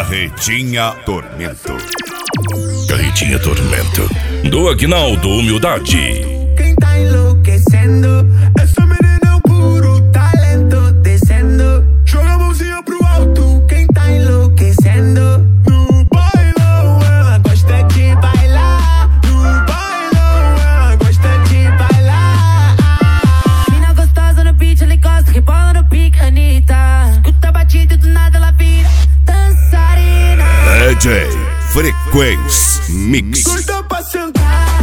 Carretinha Tormento. Carretinha Tormento, do Aguinaldo Humildade. Quem tá enlouquecendo, essa menina é um puro talento. Descendo, joga a mãozinha pro alto. Quem tá enlouquecendo, no bailão ela gosta de bailar. No bailão ela gosta de bailar. Mina gostosa no beat, ela gosta, rebola no pique, Anitta. Escuta a batida e do nada ela vira dançarina. DJ Frequência Mix. Gosta pra sentar.